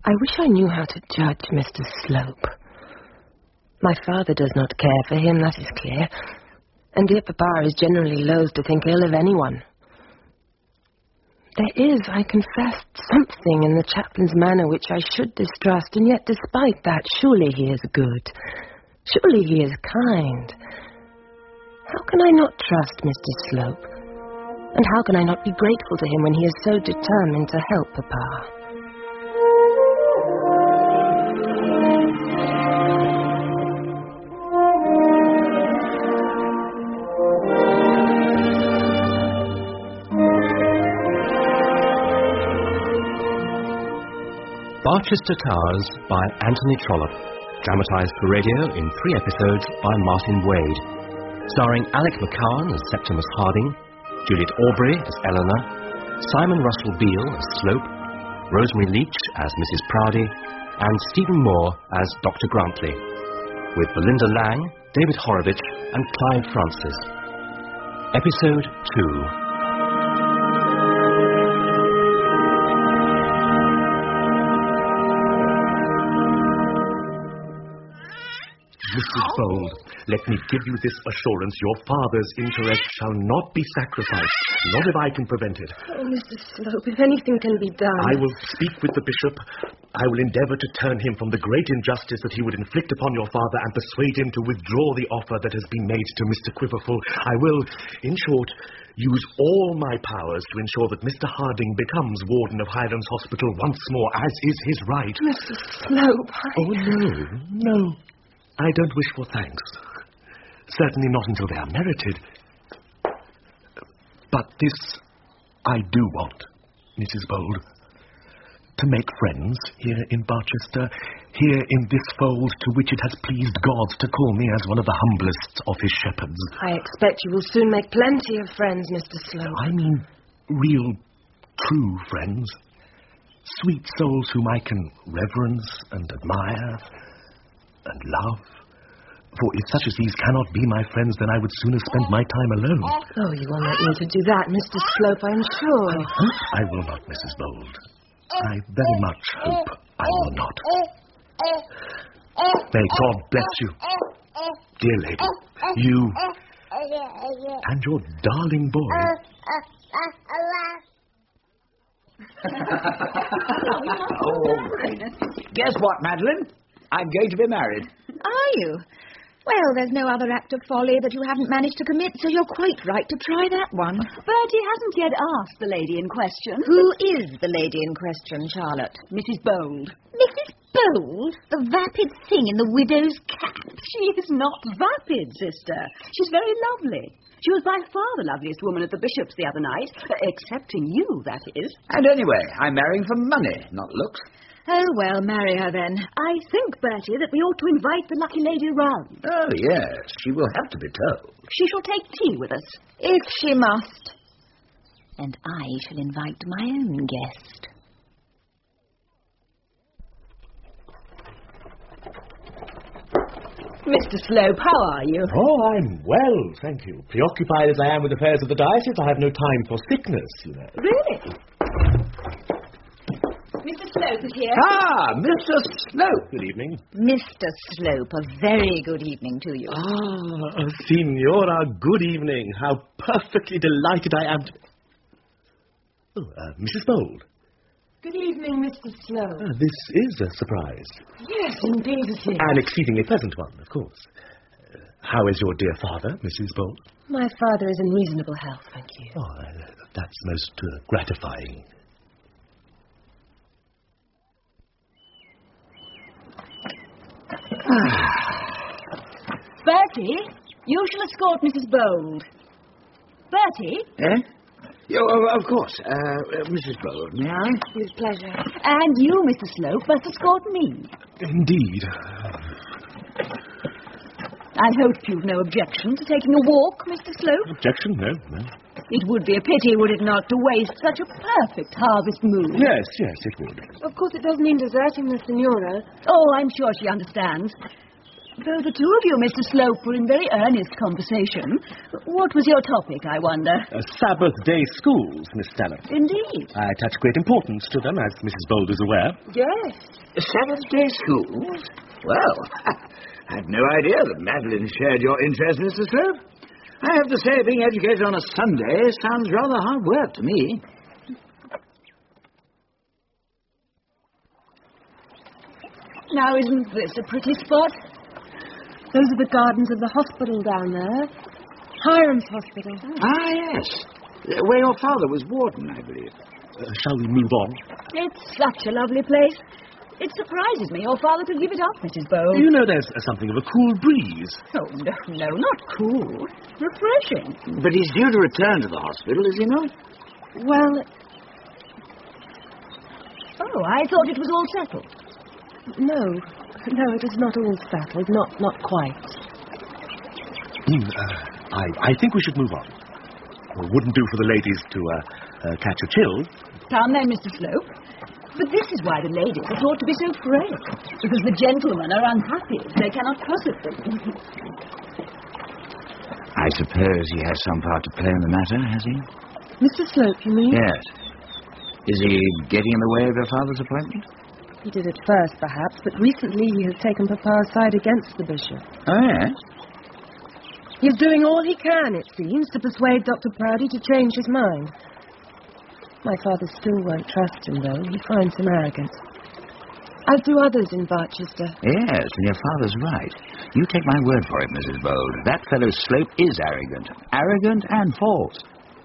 I wish I knew how to judge Mr. Slope. My father does not care for him, that is clear. And dear Papa is generally loath to think ill of anyone. There is, I confess, something in the chaplain's manner which I should distrust, and yet despite that, surely he is good. Surely he is kind. How can I not trust Mr. Slope? And how can I not be grateful to him when he is so determined to help Papa? Barchester Towers by Anthony Trollope, dramatised for radio in 3 episodes by Martin Wade, starring Alec McCowan as Septimus Harding, Juliet Aubrey as Eleanor, Simon Russell Beale as Slope, Rosemary Leach as Mrs. Proudy, and Stephen Moore as Dr. Grantley, with Belinda Lang, David Horowitz and Clive Francis. Episode 2. Mrs. Bold, let me give you this assurance. Your father's interest shall not be sacrificed, not if I can prevent it. Oh, Mr. Slope, if anything can be done... I will speak with the bishop. I will endeavour to turn him from the great injustice that he would inflict upon your father and persuade him to withdraw the offer that has been made to Mr. Quiverful. I will, in short, use all my powers to ensure that Mr. Harding becomes warden of Highlands Hospital once more, as is his right. Mr. Slope, Oh, no. I don't wish for thanks. Certainly not until they are merited. But this I do want, Mrs. Bold. To make friends here in Barchester, here in this fold to which it has pleased God to call me as one of the humblest of his shepherds. I expect you will soon make plenty of friends, Mr. Slope. I mean real, true friends. Sweet souls whom I can reverence and admire and love. For if such as these cannot be my friends, then I would sooner spend my time alone. Oh, you will not need to do that, Mr. Slope, I'm sure. I hope I will not, Mrs. Bold. I very much hope I will not. May God bless you, dear lady, you and your darling boy. Guess what, Madeline? I'm going to be married. Are you? Well, there's no other act of folly that you haven't managed to commit, so you're quite right to try that one. Bertie hasn't yet asked the lady in question. Who is the lady in question, Charlotte? Mrs. Bold. Mrs. Bold? The vapid thing in the widow's cap? She is not vapid, sister. She's very lovely. She was by far the loveliest woman at the bishop's the other night, excepting you, that is. And anyway, I'm marrying for money, not looks. Oh, well, marry her then. I think, Bertie, that we ought to invite the lucky lady round. Oh, yes, she will have to be told. She shall take tea with us. If she must. And I shall invite my own guest. Mr. Slope, how are you? Oh, I'm well, thank you. Preoccupied as I am with affairs of the diocese, I have no time for sickness, you know. Really? Mr. Slope is here. Ah, Mr. Slope. Good evening. Mr. Slope, a very good evening to you. Ah, Signora, good evening. How perfectly delighted I am to... Oh, Mrs. Bold. Good evening, Mr. Slope. This is a surprise. Yes, indeed it is. An exceedingly pleasant one, of course. How is your dear father, Mrs. Bold? My father is in reasonable health, thank you. Oh, that's most gratifying. Bertie, you shall escort Mrs. Bold. Bertie? Eh? Oh, of course. Mrs. Bold, may I? With pleasure. And you, Mr. Slope, must escort me. Indeed. I hope you've no objection to taking a walk, Mr. Slope. Objection? No. It would be a pity, would it not, to waste such a perfect harvest moon? Yes, it would. Of course it doesn't mean deserting the Signora. Oh, I'm sure she understands. So the two of you, Mr. Slope, were in very earnest conversation. What was your topic, I wonder? Sabbath day schools, Miss Stanhope. Indeed. I attach great importance to them, as Mrs. Bold is aware. Yes. Sabbath-day schools? Well, I had no idea that Madeline shared your interest, Mr. Slope. I have to say, being educated on a Sunday sounds rather hard work to me. Now, isn't this a pretty spot? Those are the gardens of the hospital down there. Hiram's Hospital. Ah, yes. Where your father was warden, I believe. Shall we move on? It's such a lovely place. It surprises me your father could give it up, Mrs. Bowl. You know there's something of a cool breeze. Oh, no, not cool. Refreshing. But he's due to return to the hospital, is he not? Well, Oh, I thought it was all settled. no, it is not all settled. Not quite. I think we should move on. It wouldn't do for the ladies to catch a chill. Come then, Mr. Slope. But this is why the ladies are thought to be so frail. Because the gentlemen are unhappy. They cannot cosset them. I suppose he has some part to play in the matter, has he? Mr. Slope, you mean? Yes. Is he getting in the way of your father's appointment? He did at first, perhaps, but recently he has taken Papa's side against the bishop. Oh, yes? He's doing all he can, it seems, to persuade Dr. Proudy to change his mind. My father still won't trust him, though. He finds him arrogant. As do others in Barchester. Yes, and your father's right. You take my word for it, Mrs. Bold. That fellow Slope is arrogant. Arrogant and false.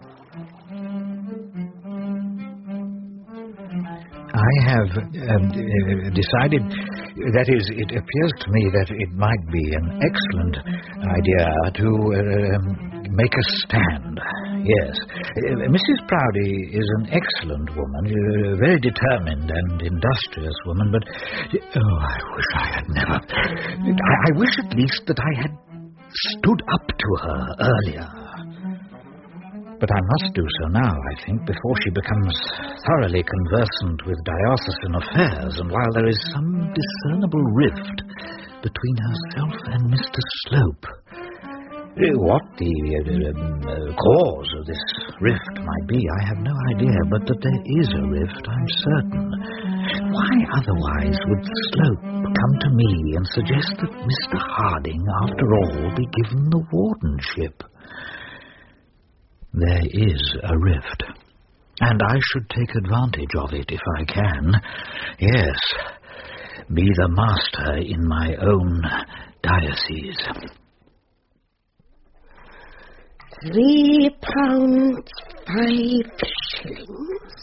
I have decided, that is, it appears to me that it might be an excellent idea to make a stand. Yes. Mrs. Proudy is an excellent woman, a very determined and industrious woman, but, I wish I had never. I wish at least that I had stood up to her earlier. But I must do so now, I think, before she becomes thoroughly conversant with diocesan affairs, and while there is some discernible rift between herself and Mr. Slope. What the cause of this rift might be, I have no idea, but that there is a rift, I'm certain. Why otherwise would Slope come to me and suggest that Mr. Harding, after all, be given the wardenship? There is a rift, and I should take advantage of it if I can. Yes, be the master in my own diocese. £3, 5 shillings.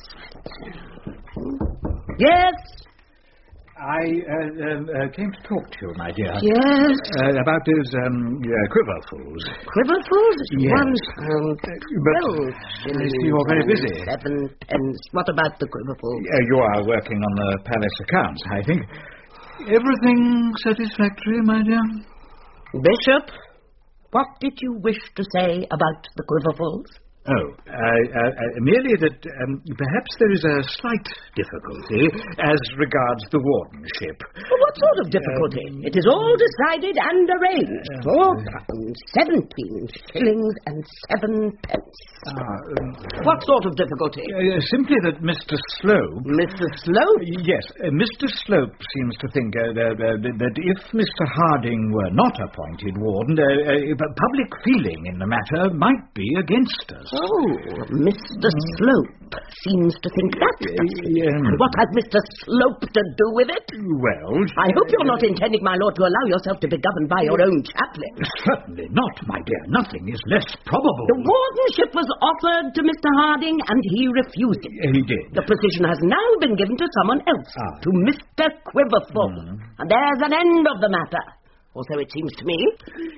Yes? I came to talk to you, my dear. Yes? About those quiverfuls. Quiverfuls? Yes. £1, 12 shillings. You're very busy. 7 pence. What about the quiverfuls? You are working on the palace accounts, I think. Everything satisfactory, my dear? Bishop, what did you wish to say about the quiverfuls? Merely that perhaps there is a slight difficulty as regards the wardenship. What sort of difficulty? It is all decided and arranged. £4, 17 shillings and 7 pence. What sort of difficulty? Simply that Mr. Slope... Mr. Slope? Yes, Mr. Slope seems to think that if Mr. Harding were not appointed warden, public feeling in the matter might be against us. Oh, Mr. Slope seems to think that. And what has Mr. Slope to do with it? Well... I hope you're not intending, my lord, to allow yourself to be governed by your own chaplain. Certainly not, my dear. Nothing is less probable. The wardenship was offered to Mr. Harding, and he refused it. He did. The position has now been given to someone else, to Mr. Quiverful. And there's an end of the matter. Or so it seems to me.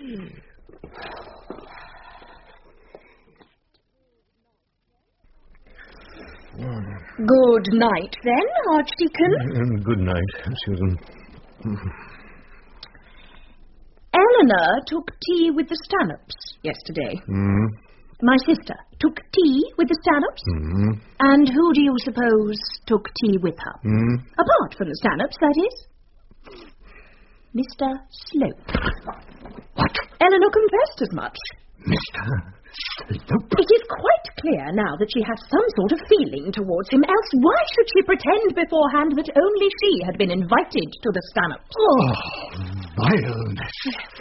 Good night, then, Archdeacon. Good night, Susan. Eleanor took tea with the Stanhopes yesterday. My sister took tea with the Stanhopes. And who do you suppose took tea with her? Apart from the Stanhopes, that is. Mr. Slope. What? Eleanor confessed as much. Mr. Slope? It is quite clear now that she has some sort of feeling towards him, else why should she pretend beforehand that only she had been invited to the Stanhopes? Oh, vileness.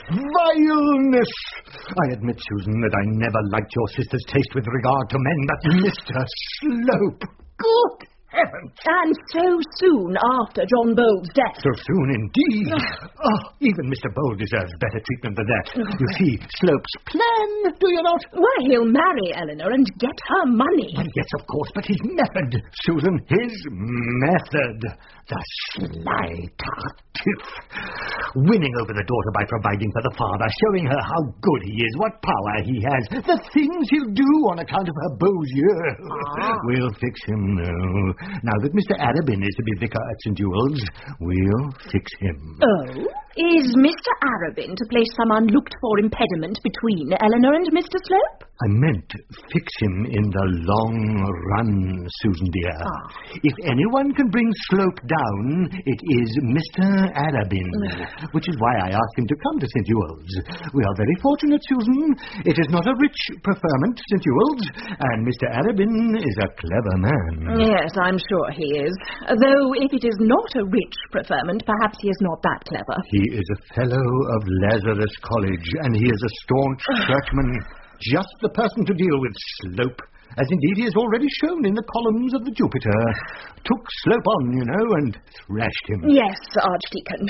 Vileness! I admit, Susan, that I never liked your sister's taste with regard to men, but Mr. Slope, good heavens! And so soon after John Bowles' death. So soon indeed. Even Mr. Bold deserves better treatment than that. You see, Slope's plan, do you not? Why, he'll marry Eleanor and get her money. Well, yes, of course, but his method, Susan, his method. The sly tartuffe. Winning over the daughter by providing for the father, showing her how good he is, what power he has, the things he'll do on account of her beaux yeux. We'll fix him, though. Now that Mr. Arabin is to be vicar at St. Ewell's, we'll fix him. Oh? Is Mr. Arabin to place some unlooked-for impediment between Eleanor and Mr. Slope? I meant fix him in the long run, Susan dear. If anyone can bring Slope down, it is Mr. Arabin, which is why I asked him to come to St. Ewell's. We are very fortunate, Susan. It is not a rich preferment, St. Ewell's, and Mr. Arabin is a clever man. Yes, I'm sure he is. Though if it is not a rich preferment, perhaps he is not that clever. He is a fellow of Lazarus College, and he is a staunch churchman. Just the person to deal with Slope, as indeed he has already shown in the columns of the Jupiter. Took Slope on, you know, and thrashed him. Yes, Archdeacon.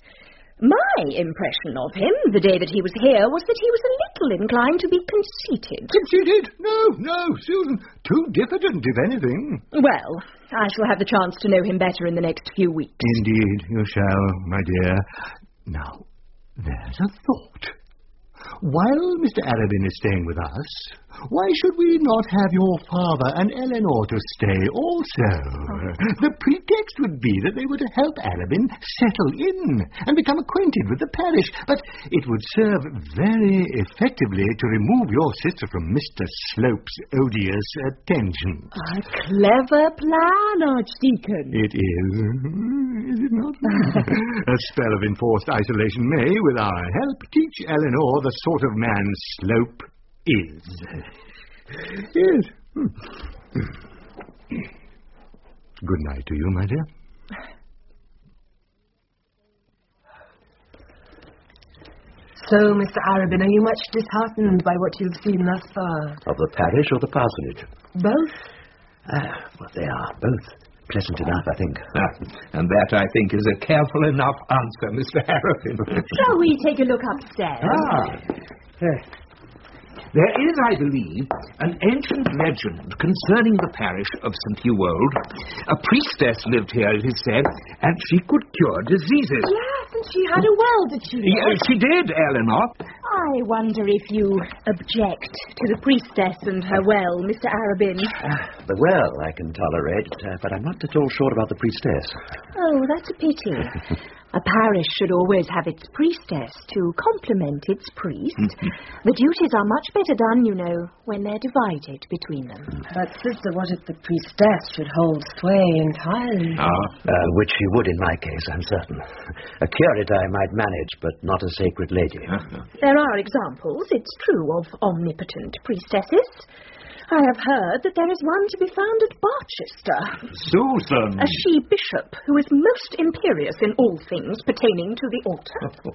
My impression of him, the day that he was here, was that he was a little inclined to be conceited. Conceited? No, Susan. Too diffident, if anything. Well, I shall have the chance to know him better in the next few weeks. Indeed, you shall, my dear. Now, there's a thought. While Mr. Arabin is staying with us, why should we not have your father and Eleanor to stay also? The pretext would be that they were to help Arabin settle in and become acquainted with the parish, but it would serve very effectively to remove your sister from Mr. Slope's odious attention. A clever plan, Archdeacon. It is it not? A spell of enforced isolation may, with our help, teach Eleanor the sort of man Slope is. Yes. Good night to you, my dear. So, Mr. Arabin, are you much disheartened by what you've seen thus far? Of the parish or the parsonage? Both? Well, they are both pleasant enough, I think. And that, I think, is a careful enough answer, Mr. Arabin. Shall we take a look upstairs? There is, I believe, an ancient legend concerning the parish of St. Ewold. A priestess lived here, it is said, and she could cure diseases. Yes, and she had a well, did she? Yes, she did, Eleanor. I wonder if you object to the priestess and her well, Mr. Arabin. The well I can tolerate, but I'm not at all sure about the priestess. Oh, that's a pity. A parish should always have its priestess to complement its priest. The duties are much better done, you know, when they're divided between them. But, sister, what if the priestess should hold sway entirely? Which she would in my case, I'm certain. A curate I might manage, but not a sacred lady. There are examples, it's true, of omnipotent priestesses. I have heard that there is one to be found at Barchester. Susan! A she-bishop who is most imperious in all things pertaining to the altar.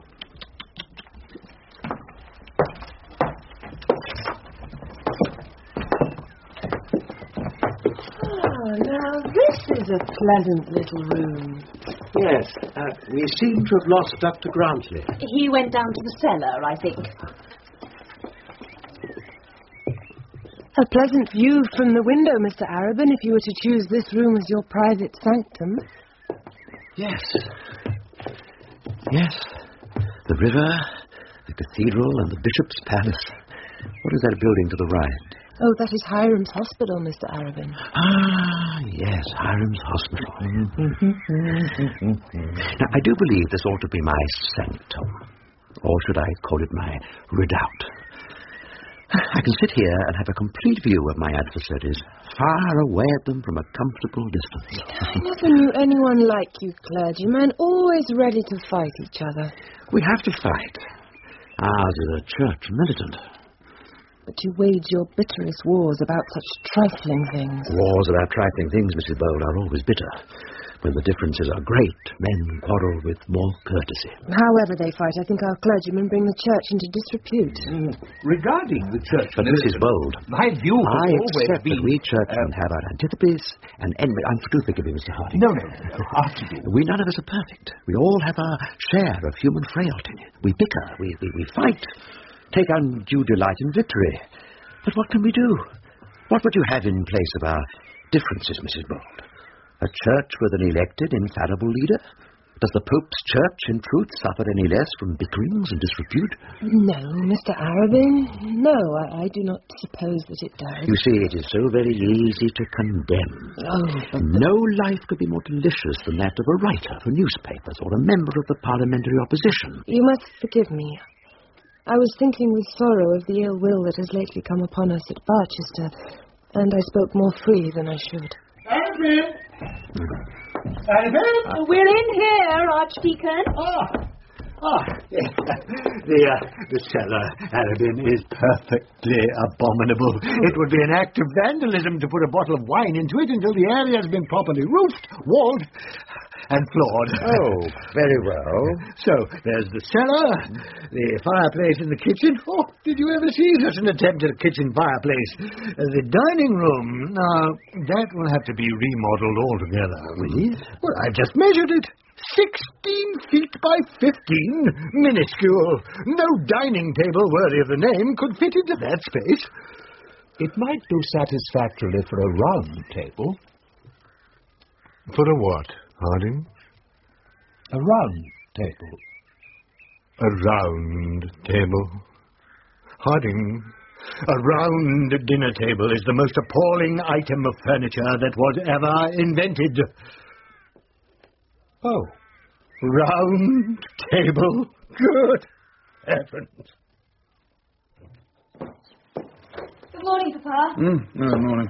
Oh, now this is a pleasant little room. Yes, we seem to have lost Dr. Grantley. He went down to the cellar, I think. A pleasant view from the window, Mr. Arabin, if you were to choose this room as your private sanctum. Yes. Yes. The river, the cathedral, and the bishop's palace. What is that building to the right? Oh, that is Hiram's Hospital, Mr. Arabin. Ah, yes, Hiram's Hospital. Now, I do believe this ought to be my sanctum. Or should I call it my redoubt? I can sit here and have a complete view of my adversaries, far away at them from a comfortable distance. I never knew anyone like you, clergyman, always ready to fight each other. We have to fight. Ours is a church militant. But you wage your bitterest wars about such trifling things. Wars about trifling things, Mrs. Bold, are always bitter. When the differences are great, men quarrel with more courtesy. However they fight, I think our clergymen bring the church into disrepute. Regarding the church... But Mrs. Bold, my view has I always accept been... that we churchmen have our antipathies and envy. Do forgive me, Mr. Harding. No. After you. We none of us are perfect. We all have our share of human frailty. We bicker, we fight, take undue delight in victory. But what can we do? What would you have in place of our differences, Mrs. Bold? A church with an elected, infallible leader? Does the Pope's church, in truth, suffer any less from bickerings and disrepute? No, Mr. Arabin. No, I do not suppose that it does. You see, it is so very easy to condemn. Oh, No life could be more delicious than that of a writer for newspapers or a member of the parliamentary opposition. you must forgive me. I was thinking with sorrow of the ill will that has lately come upon us at Barchester, and I spoke more freely than I should. We're in here, Archdeacon. The cellar, Arabin, is perfectly abominable. It would be an act of vandalism to put a bottle of wine into it until the area has been properly roofed, walled, and floored. Oh, very well. So, there's the cellar, the fireplace in the kitchen. Oh, did you ever see such an attempt at a kitchen fireplace? The dining room, now, that will have to be remodeled altogether. Really? Well, I've just measured it. 16 feet by 15. Minuscule. No dining table worthy of the name could fit into that space. It might do satisfactorily for a round table. For a what, Harding? A round table. A round table. Harding, a round dinner table is the most appalling item of furniture that was ever invented. Oh. Round table? Good heavens. Good morning, Papa. Good morning.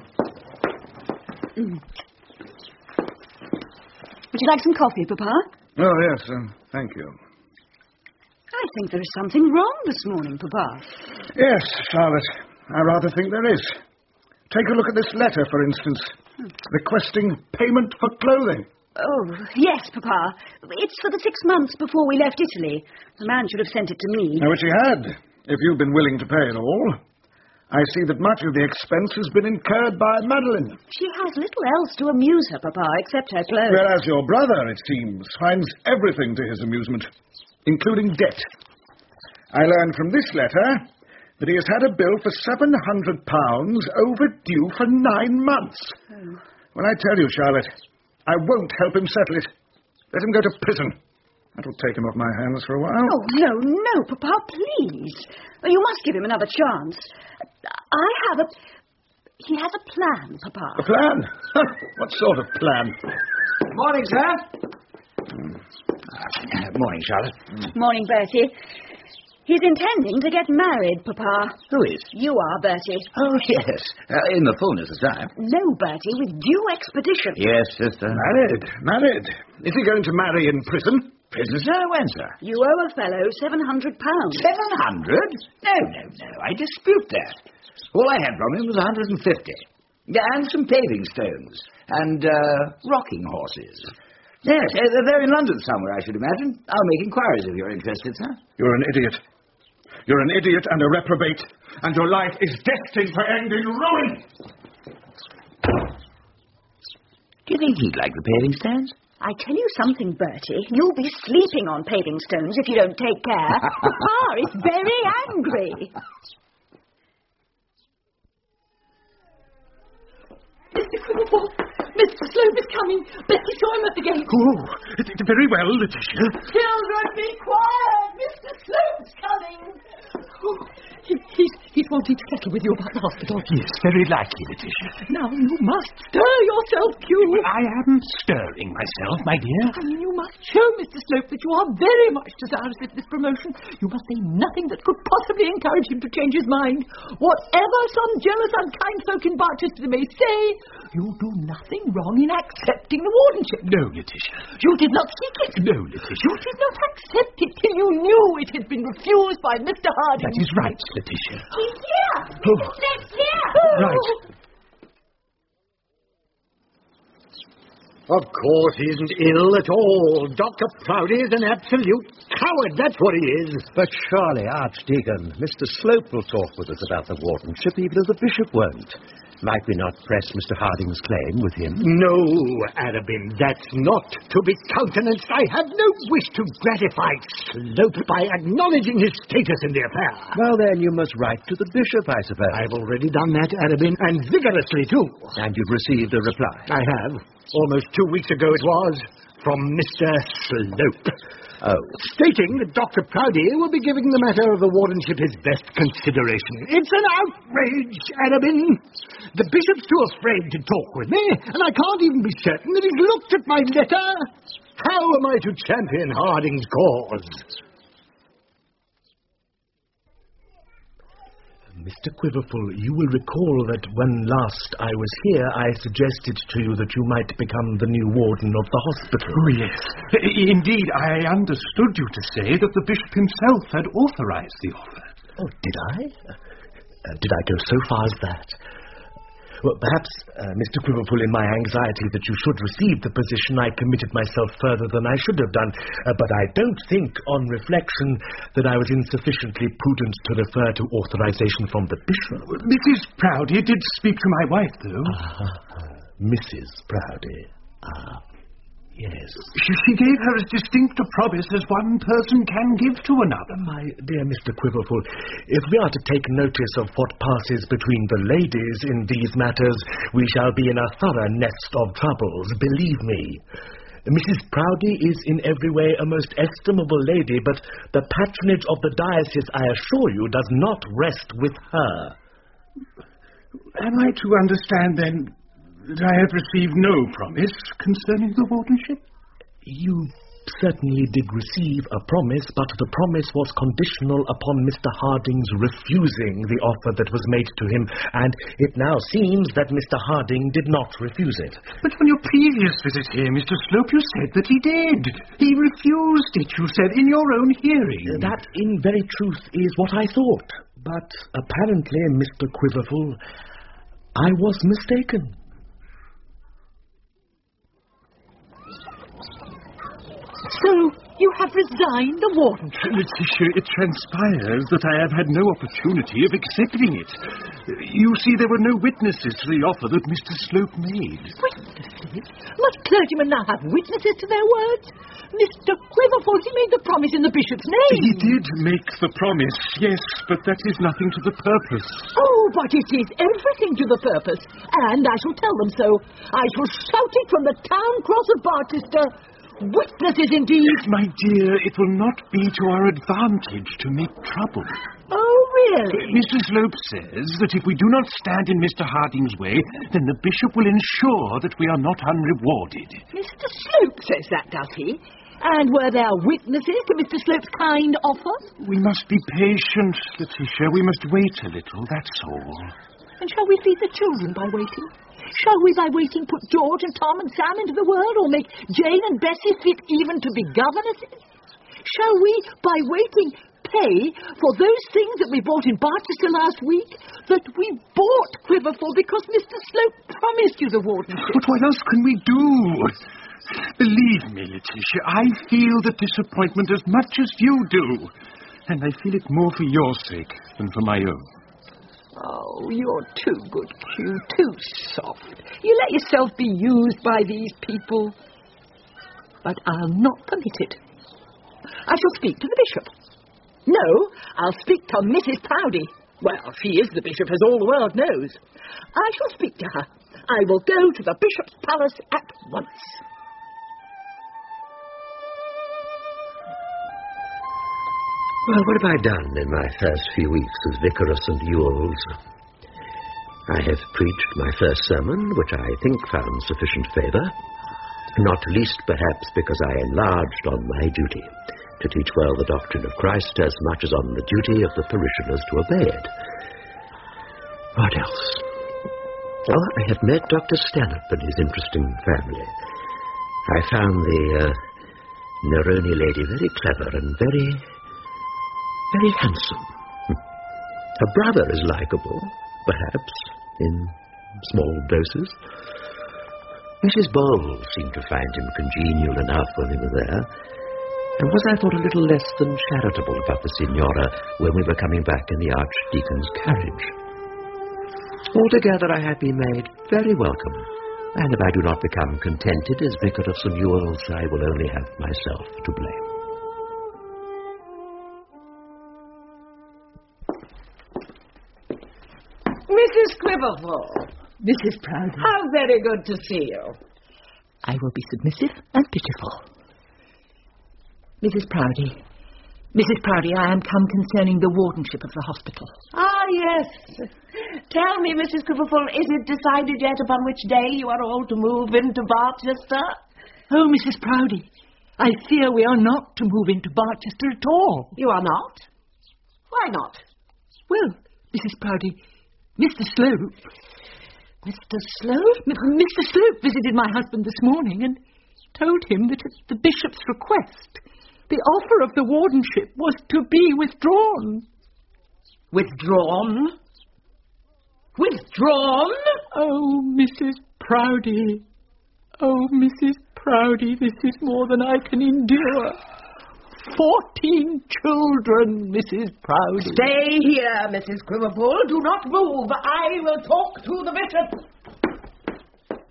Would you like some coffee, Papa? Oh, yes, thank you. I think there is something wrong this morning, Papa. Yes, Charlotte, I rather think there is. Take a look at this letter, for instance. Requesting payment for clothing. Oh, yes, Papa. It's for the 6 months before we left Italy. The man should have sent it to me. Which he had, if you'd been willing to pay it all. I see that much of the expense has been incurred by Madeline. She has little else to amuse her, Papa, except her clothes. Whereas your brother, it seems, finds everything to his amusement, including debt. I learned from this letter that he has had a bill for £700 overdue for 9 months. Oh. When I tell you, Charlotte, I won't help him settle it. Let him go to prison. That'll take him off my hands for a while. Oh, no, Papa, please. You must give him another chance. He has a plan, Papa. A plan? What sort of plan? Morning, sir. Morning, Charlotte. Morning, Bertie. He's intending to get married, Papa. Who is? You are, Bertie. Oh, yes. In the fullness of time. No, Bertie, with due expedition. Yes, sister. Married. Is he going to marry in prison? Prison, sir? When, sir? You owe a fellow £700. 700? No. I dispute that. All I had from him was 150. And some paving stones. And rocking horses. Yes, they're in London somewhere, I should imagine. I'll make inquiries if you're interested, sir. You're an idiot. You're an idiot and a reprobate. And your life is destined to end in ruin. Do you think he'd like the paving stones? I tell you something, Bertie. You'll be sleeping on paving stones if you don't take care. Papa is very angry. Mr. Quiverful, Mr. Slope is coming. Becky saw him at the gate. Oh, very well, Letitia. Children, be quiet. Mr. Slope's coming. Oh, he's he's wanting to settle with you about the hospital. Yes, very likely, Letitia. Now, you must stir yourself, Q. I am stirring myself, my dear. I mean, you must show Mr. Slope that you are very much desirous of this promotion. You must say nothing that could possibly encourage him to change his mind. Whatever some jealous, unkind folk in Barchester may say, you do nothing wrong in accepting the wardenship. No, Letitia. You did not seek it. No, Letitia. You did not accept it till you knew it had been refused by Mr. Harding. That is right, Letitia. He's here! Oh. Slope's here! Right. Of course he isn't ill at all. Dr. Proudy is an absolute coward, that's what he is. But surely, Archdeacon, Mr. Slope will talk with us about the wardenship, even as the bishop won't. Might we not press Mr. Harding's claim with him? No, Arabin, that's not to be countenanced. I have no wish to gratify Slope by acknowledging his status in the affair. Well, then, you must write to the bishop, I suppose. I've already done that, Arabin, and vigorously, too. And you've received a reply? I have. Almost 2 weeks ago it was, from Mr. Slope. Oh. Stating that Dr. Proudy will be giving the matter of the wardenship his best consideration. It's an outrage, Arabin. The bishop's too afraid to talk with me, and I can't even be certain that he's looked at my letter. How am I to champion Harding's cause? Mr. Quiverful, you will recall that when last I was here, I suggested to you that you might become the new warden of the hospital. Oh, yes. Indeed, I understood you to say that the bishop himself had authorized the offer. Oh, did I? Did I go so far as that? Well, perhaps, Mr. Quiverful, in my anxiety that you should receive the position, I committed myself further than I should have done. But I don't think, on reflection, that I was insufficiently prudent to refer to authorization from the bishop. Mrs. Proudy did speak to my wife, though. Mrs. Proudy. Yes. She gave her as distinct a promise as one person can give to another. My dear Mr. Quiverful, if we are to take notice of what passes between the ladies in these matters, we shall be in a thorough nest of troubles, believe me. Mrs. Proudy is in every way a most estimable lady, but the patronage of the diocese, I assure you, does not rest with her. Am I to understand, then, that I have received no promise concerning the wardenship? You certainly did receive a promise, but the promise was conditional upon Mr. Harding's refusing the offer that was made to him, and it now seems that Mr. Harding did not refuse it. But on your previous visit here, Mr. Slope, you said that he did. He refused it, you said, in your own hearing. That, in very truth, is what I thought. But apparently, Mr. Quiverful, I was mistaken. So, you have resigned the wardenship? Letitia, it transpires that I have had no opportunity of accepting it. You see, there were no witnesses to the offer that Mr. Slope made. Witnesses? Must clergymen now have witnesses to their words? Mr. Quiverful, he made the promise in the bishop's name. He did make the promise, yes, but that is nothing to the purpose. Oh, but it is everything to the purpose, and I shall tell them so. I shall shout it from the town cross of Barchester. Witnesses, indeed. My dear, it will not be to our advantage to make trouble. Oh, really? Mr. Slope says that if we do not stand in Mr. Harding's way, then the bishop will ensure that we are not unrewarded. Mr. Slope says that, does he? And were there witnesses to Mr. Slope's kind offer? We must be patient, Letitia. We must wait a little, that's all. And shall we feed the children by waiting? Shall we, by waiting, put George and Tom and Sam into the world, or make Jane and Bessie fit even to be governesses? Shall we, by waiting, pay for those things that we bought in Barchester last week, that we bought, Quiverful, because Mr. Slope promised you the wardenship? But what else can we do? Believe me, Letitia, I feel the disappointment as much as you do, and I feel it more for your sake than for my own. Oh, you're too good, Q, too soft. You let yourself be used by these people. But I'll not permit it. I shall speak to the bishop. No, I'll speak to Mrs. Proudy. Well, she is the bishop, as all the world knows. I shall speak to her. I will go to the bishop's palace at once. Well, what have I done in my first few weeks as vicar of St. Ewell's? I have preached my first sermon, which I think found sufficient favour, not least perhaps because I enlarged on my duty to teach well the doctrine of Christ as much as on the duty of the parishioners to obey it. What else? Oh, I have met Dr. Stanhope and his interesting family. I found the Neroni lady very clever and very handsome. Her brother is likeable, perhaps, in small doses. Mrs. Bowles seemed to find him congenial enough when we were there, and was, I thought, a little less than charitable about the Signora when we were coming back in the Archdeacon's carriage. Altogether, I have been made very welcome, and if I do not become contented as Vicar of St. Ewell's, I will only have myself to blame. Mrs. Quiverful. Mrs. Proudie. How very good to see you. I will be submissive and pitiful. Mrs. Proudie. Mrs. Proudie, I am come concerning the wardenship of the hospital. Ah, yes. Tell me, Mrs. Quiverful, is it decided yet upon which day you are all to move into Barchester? Oh, Mrs. Proudie, I fear we are not to move into Barchester at all. You are not? Why not? Well, Mrs. Proudie, Mr. Slope... Mr. Slope? Mr. Slope visited my husband this morning and told him that at the bishop's request, the offer of the wardenship was to be withdrawn. Withdrawn? Withdrawn? Oh, Mrs. Proudie. Oh, Mrs. Proudie, this is more than I can endure. 14 children, Mrs. Proudie. Stay here, Mrs. Quiverful. Do not move. I will talk to the bishop.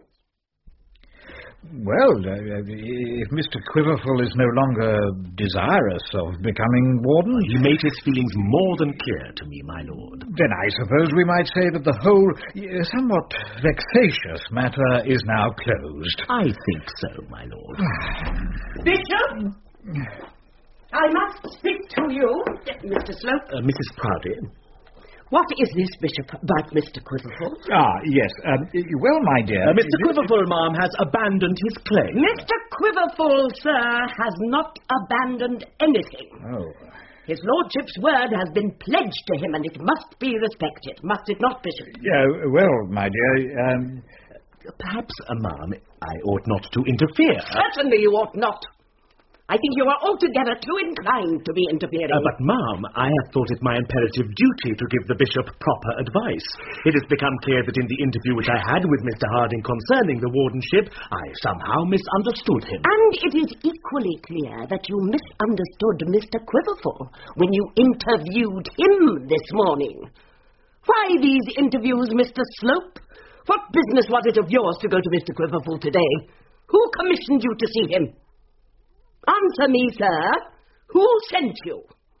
Well, if Mr. Quiverful is no longer desirous of becoming warden... He made his feelings more than clear to me, my lord. Then I suppose we might say that the whole somewhat vexatious matter is now closed. I think so, my lord. Bishop! I must speak to you, Mr. Slope. Mrs. Proudie. What is this, Bishop, about Mr. Quiverful? Ah, yes. Well, my dear... Mr. Quiverful, ma'am, has abandoned his claim. Mr. Quiverful, sir, has not abandoned anything. Oh. His lordship's word has been pledged to him, and it must be respected, must it not, Bishop? Well, my dear, Perhaps, ma'am, I ought not to interfere. Certainly you ought not. I think you are altogether too inclined to be interfering. But, ma'am, I have thought it my imperative duty to give the bishop proper advice. It has become clear that in the interview which I had with Mr. Harding concerning the wardenship, I somehow misunderstood him. And it is equally clear that you misunderstood Mr. Quiverful when you interviewed him this morning. Why these interviews, Mr. Slope? What business was it of yours to go to Mr. Quiverful today? Who commissioned you to see him? Answer me, sir. Who sent you?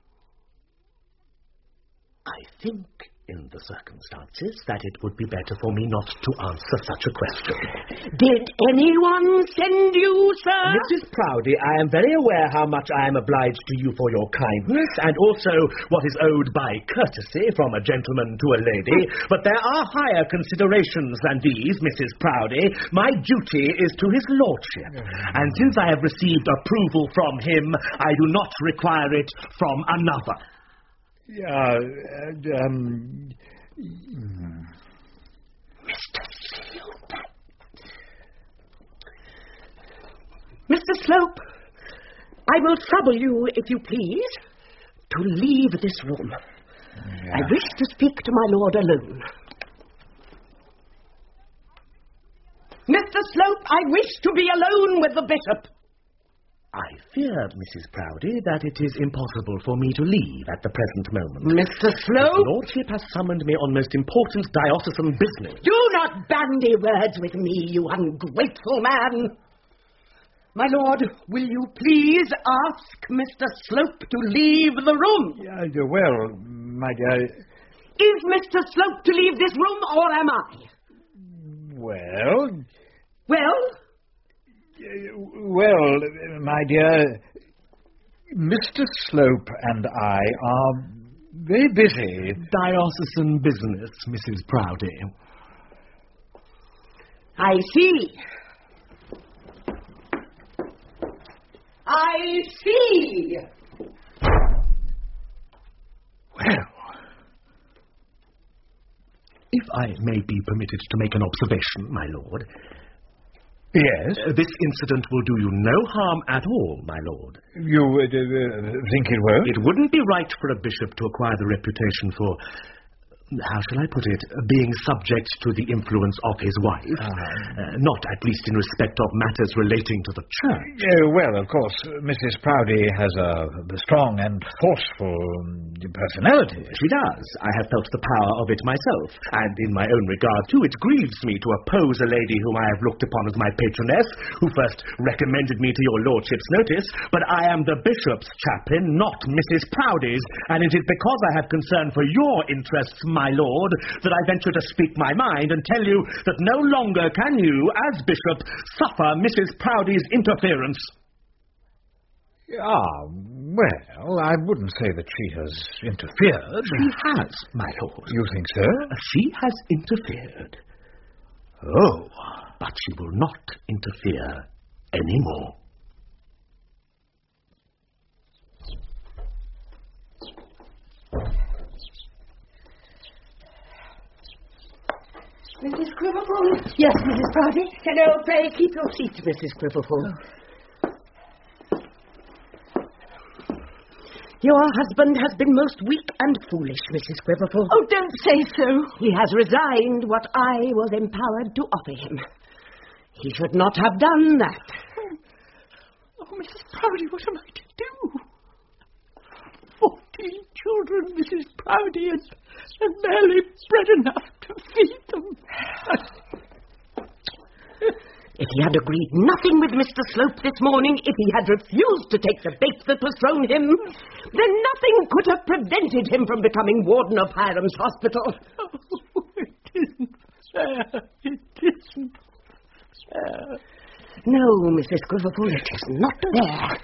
I think, in the circumstances, that it would be better for me not to answer such a question. Did anyone send you, sir? Mrs. Proudie, I am very aware how much I am obliged to you for your kindness, and also what is owed by courtesy from a gentleman to a lady, but there are higher considerations than these, Mrs. Proudie. My duty is to his lordship, and since I have received approval from him, I do not require it from another. Mr. Slope, I will trouble you, if you please, to leave this room. I wish to speak to my lord alone. Mr. Slope, I wish to be alone with the bishop. I fear, Mrs. Proudie, that it is impossible for me to leave at the present moment. Mr. Slope? His lordship has summoned me on most important diocesan business. Do not bandy words with me, you ungrateful man. My lord, will you please ask Mr. Slope to leave the room? Well, my dear... Is Mr. Slope to leave this room, or am I? Well... Well? Well, my dear, Mr. Slope and I are very busy. Diocesan business, Mrs. Proudie. I see. I see. Well, if I may be permitted to make an observation, my lord. Yes? This incident will do you no harm at all, my lord. You think it won't? It wouldn't be right for a bishop to acquire the reputation for, how shall I put it, being subject to the influence of his wife. Not at least in respect of matters relating to the church. Well, of course, Mrs. Proudie has a strong and forceful personality. She does. I have felt the power of it myself. And in my own regard, too, it grieves me to oppose a lady whom I have looked upon as my patroness, who first recommended me to your lordship's notice. But I am the bishop's chaplain, not Mrs. Proudie's, and it is because I have concern for your interests, my lord, that I venture to speak my mind and tell you that no longer can you, as bishop, suffer Mrs. Proudie's interference. Well, I wouldn't say that she has interfered. She has, my lord. You think so? She has interfered. Oh, but she will not interfere anymore. Mrs. Quiverful? Yes, Mrs. Proudie? Hello, pray keep your seat, Mrs. Quiverful. Your husband has been most weak and foolish, Mrs. Quiverful. Oh, don't say so. He has resigned what I was empowered to offer him. He should not have done that. Oh, Mrs. Proudie, what am I to do? 14 children, Mrs. Proudie, and barely bread enough to feed them. If he had agreed nothing with Mr. Slope this morning, if he had refused to take the bait that was thrown him, then nothing could have prevented him from becoming warden of Hiram's Hospital. Oh, it isn't fair. It isn't fair. No, Mrs. Quiverful, it is not fair.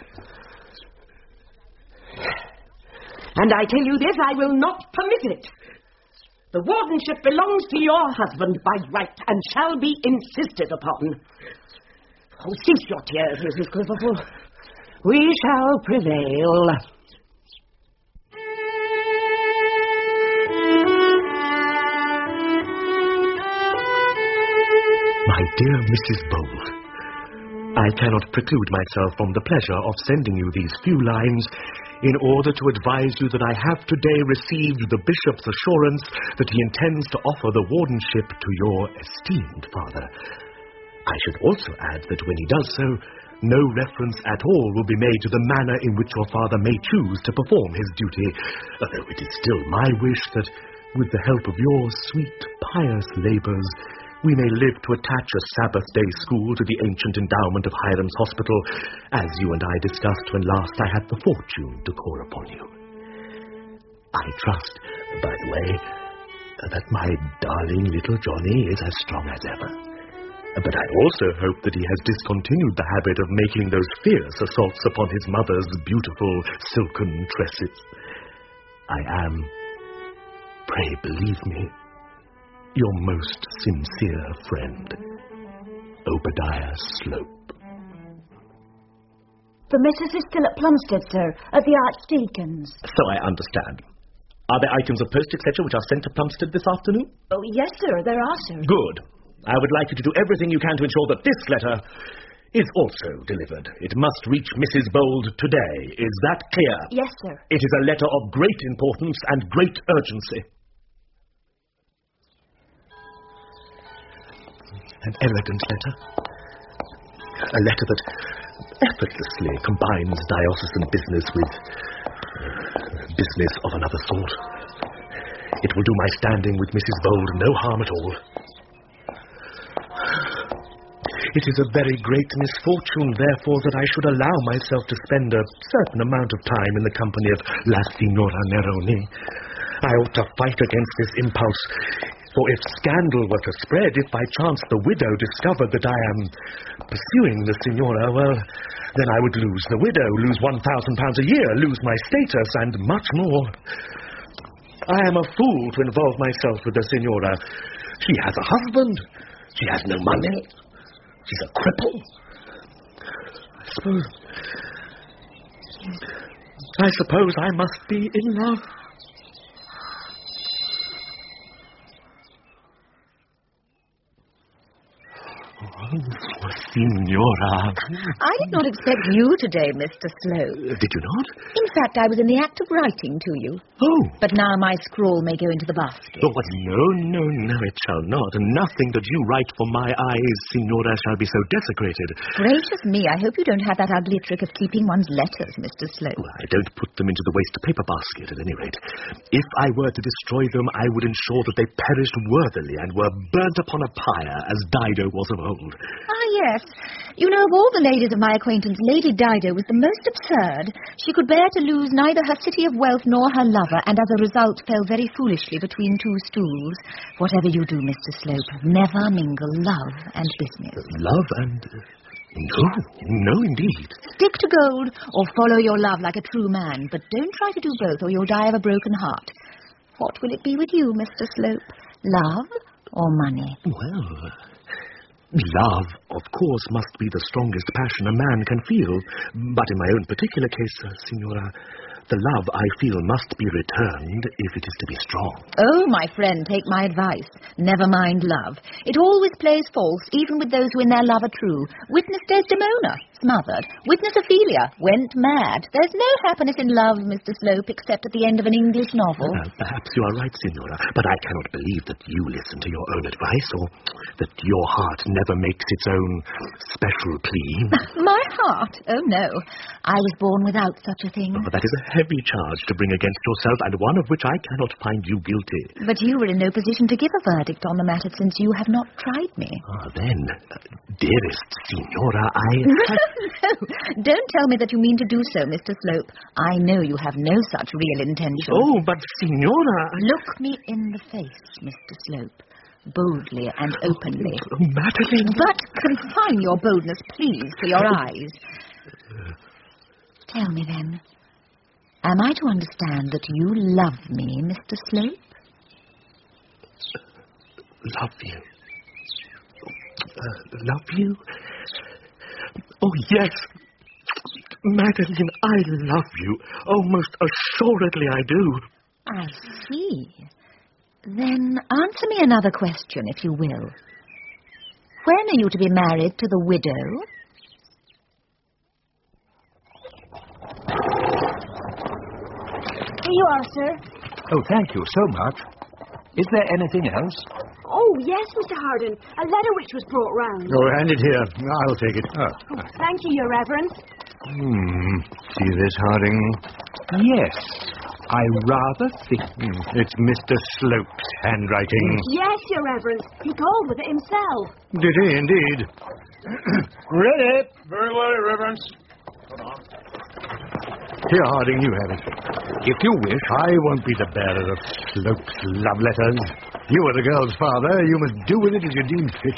And I tell you this, I will not permit it. The wardenship belongs to your husband by right and shall be insisted upon. Oh, cease your tears, Mrs. Quiverful. We shall prevail. My dear Mrs. Bold, I cannot preclude myself from the pleasure of sending you these few lines in order to advise you that I have today received the bishop's assurance that he intends to offer the wardenship to your esteemed father. I should also add that when he does so, no reference at all will be made to the manner in which your father may choose to perform his duty, although it is still my wish that, with the help of your sweet, pious labours, we may live to attach a Sabbath-day school to the ancient endowment of Hiram's Hospital, as you and I discussed when last I had the fortune to call upon you. I trust, by the way, that my darling little Johnny is as strong as ever. But I also hope that he has discontinued the habit of making those fierce assaults upon his mother's beautiful silken tresses. I am, pray believe me, your most sincere friend, Obadiah Slope. The missus is still at Plumstead, sir, at the Archdeacon's. So I understand. Are there items of post, etc., which are sent to Plumstead this afternoon? Oh, yes, sir, there are, sir. Good. I would like you to do everything you can to ensure that this letter is also delivered. It must reach Mrs. Bold today. Is that clear? Yes, sir. It is a letter of great importance and great urgency. An elegant letter. A letter that effortlessly combines diocesan business with business of another sort. It will do my standing with Mrs. Bold no harm at all. It is a very great misfortune, therefore, that I should allow myself to spend a certain amount of time in the company of La Signora Neroni. I ought to fight against this impulse. For if scandal were to spread, if by chance the widow discovered that I am pursuing the Signora, well, then I would lose the widow, lose £1,000 a year, lose my status, and much more. I am a fool to involve myself with the Signora. She has a husband. She has no money. She's a cripple. I suppose I must be in love. Oh, Signora. I did not expect you today, Mr. Slope. Did you not? In fact, I was in the act of writing to you. Oh. But now my scrawl may go into the basket. Oh, no, it shall not. Nothing that you write for my eyes, Signora, shall be so desecrated. Gracious me, I hope you don't have that ugly trick of keeping one's letters, Mr. Slope. Well, I don't put them into the waste paper basket, at any rate. If I were to destroy them, I would ensure that they perished worthily and were burnt upon a pyre, as Dido was of old. Ah, yes. You know, of all the ladies of my acquaintance, Lady Dido was the most absurd. She could bear to lose neither her city of wealth nor her lover, and as a result fell very foolishly between two stools. Whatever you do, Mr. Slope, never mingle love and business. Love and... No, indeed. Stick to gold, or follow your love like a true man, but don't try to do both, or you'll die of a broken heart. What will it be with you, Mr. Slope? Love or money? Well... love, of course, must be the strongest passion a man can feel. But in my own particular case, Signora, the love I feel must be returned if it is to be strong. Oh, my friend, take my advice. Never mind love. It always plays false, even with those who in their love are true. Witness Desdemona, smothered. Witness Ophelia, went mad. There's no happiness in love, Mr. Slope, except at the end of an English novel. Well, perhaps you are right, Signora, but I cannot believe that you listen to your own advice, or that your heart never makes its own special plea. My heart? Oh, no. I was born without such a thing. Oh, that is a heavy charge to bring against yourself, and one of which I cannot find you guilty. But you were in no position to give a verdict on the matter, since you have not tried me. Ah, then, dearest Signora, No, don't tell me that you mean to do so, Mr. Slope. I know you have no such real intention. Oh, but Signora... Look me in the face, Mr. Slope. Boldly and openly. Oh, Madeline... But confine your boldness, please, to your eyes. Tell me, then, am I to understand that you love me, Mr. Slope? Love you? Love you? Oh, yes. Madeline, I love you. Oh, most assuredly I do. I see. Then answer me another question, if you will. When are you to be married to the widow? Here you are, sir. Oh, thank you so much. Is there anything else? Oh, yes, Mr. Hardin. A letter which was brought round. Oh, hand it here. I'll take it. Oh, thank you, Your Reverence. See this, Harding? Yes, I rather think... It's Mr. Slope's handwriting. Yes, Your Reverence. He called with it himself. Did he, indeed? Ready? Very well, Your Reverence. Come on. Here, Harding, you have it. If you wish. I won't be the bearer of Slope's love letters. You are the girl's father. You must do with it as you deem fit.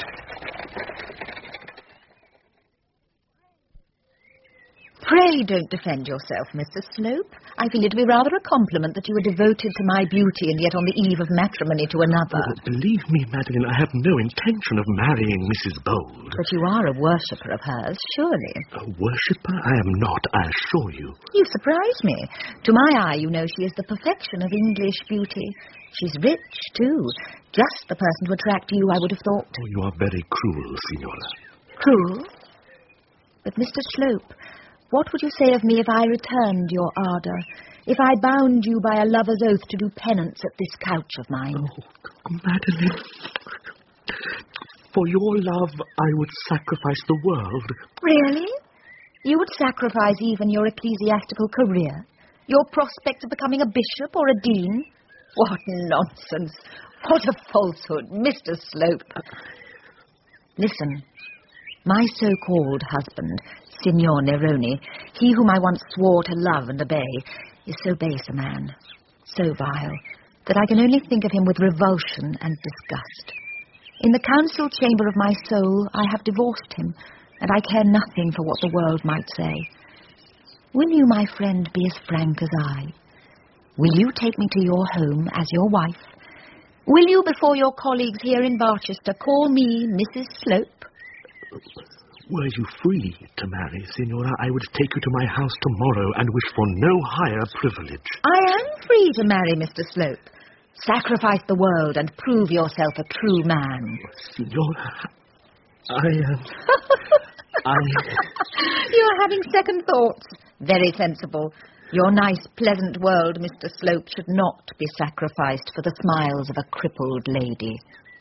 Pray don't defend yourself, Mr. Slope. I feel it to be rather a compliment that you are devoted to my beauty and yet on the eve of matrimony to another. Well, believe me, Madeline, I have no intention of marrying Mrs. Bold. But you are a worshipper of hers, surely. A worshipper? I am not, I assure you. You surprise me. To my eye, you know, she is the perfection of English beauty. She's rich, too. Just the person to attract you, I would have thought. Oh, you are very cruel, Signora. Cruel? But, Mr. Slope, what would you say of me if I returned your ardour? If I bound you by a lover's oath to do penance at this couch of mine? Oh, Madeline. For your love, I would sacrifice the world. Really? You would sacrifice even your ecclesiastical career? Your prospects of becoming a bishop or a dean? What nonsense! What a falsehood, Mr. Slope! Listen, my so-called husband, Signor Neroni, he whom I once swore to love and obey, is so base a man, so vile, that I can only think of him with revulsion and disgust. In the council chamber of my soul, I have divorced him, and I care nothing for what the world might say. Will you, my friend, be as frank as I? Will you take me to your home as your wife? Will you, before your colleagues here in Barchester, call me Mrs. Slope? Were you free to marry, Signora, I would take you to my house tomorrow and wish for no higher privilege. I am free to marry, Mr. Slope. Sacrifice the world and prove yourself a true man. Signora, You're having second thoughts. Very sensible. Your nice, pleasant world, Mr. Slope, should not be sacrificed for the smiles of a crippled lady.